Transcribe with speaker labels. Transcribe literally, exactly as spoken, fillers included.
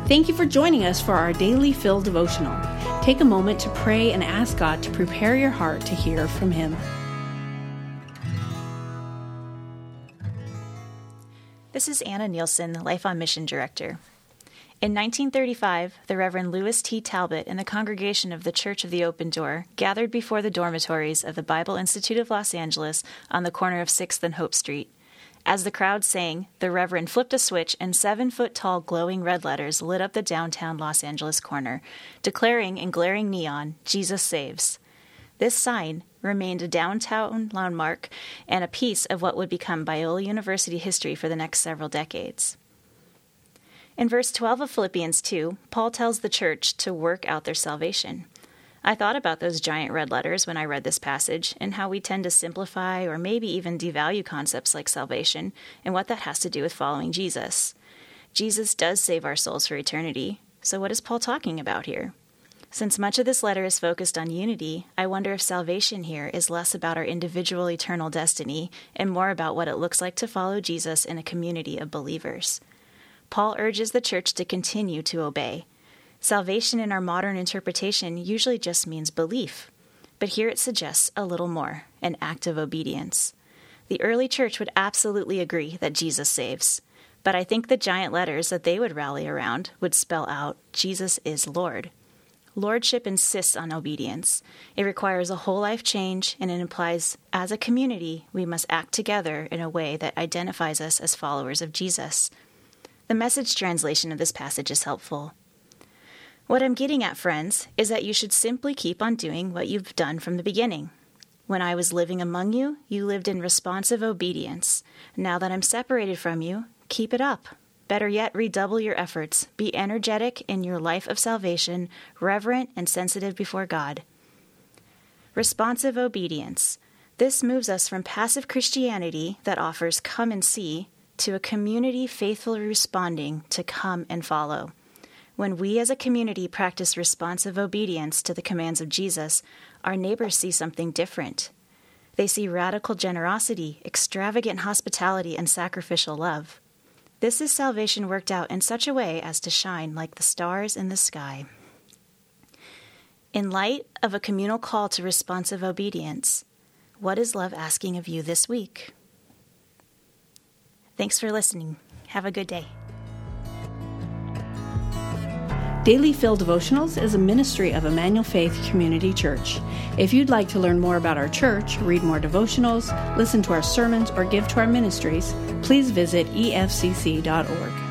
Speaker 1: Thank you for joining us for our Daily Fill devotional. Take a moment to pray and ask God to prepare your heart to hear from Him.
Speaker 2: This is Anna Nielsen, the Life on Mission Director. In nineteen thirty-five, the Reverend Lewis T. Talbot and the congregation of the Church of the Open Door gathered before the dormitories of the Bible Institute of Los Angeles on the corner of sixth and Hope Street. As the crowd sang, the Reverend flipped a switch and seven-foot-tall glowing red letters lit up the downtown Los Angeles corner, declaring in glaring neon, "Jesus Saves." This sign remained a downtown landmark and a piece of what would become Biola University history for the next several decades. In verse twelve of Philippians two, Paul tells the church to work out their salvation. I thought about those giant red letters when I read this passage and how we tend to simplify or maybe even devalue concepts like salvation and what that has to do with following Jesus. Jesus does save our souls for eternity, so what is Paul talking about here? Since much of this letter is focused on unity, I wonder if salvation here is less about our individual eternal destiny and more about what it looks like to follow Jesus in a community of believers. Paul urges the church to continue to obey. Salvation in our modern interpretation usually just means belief, but here it suggests a little more, an act of obedience. The early church would absolutely agree that Jesus saves, but I think the giant letters that they would rally around would spell out, Jesus is Lord. Lordship insists on obedience. It requires a whole life change, and it implies, as a community, we must act together in a way that identifies us as followers of Jesus. The Message translation of this passage is helpful. What I'm getting at, friends, is that you should simply keep on doing what you've done from the beginning. When I was living among you, you lived in responsive obedience. Now that I'm separated from you, keep it up. Better yet, redouble your efforts. Be energetic in your life of salvation, reverent and sensitive before God. Responsive obedience. This moves us from passive Christianity that offers come and see to a community faithfully responding to come and follow. When we as a community practice responsive obedience to the commands of Jesus, our neighbors see something different. They see radical generosity, extravagant hospitality, and sacrificial love. This is salvation worked out in such a way as to shine like the stars in the sky. In light of a communal call to responsive obedience, what is love asking of you this week? Thanks for listening. Have a good day.
Speaker 1: Daily Fill Devotionals is a ministry of Emmanuel Faith Community Church. If you'd like to learn more about our church, read more devotionals, listen to our sermons, or give to our ministries, please visit E F C C dot org.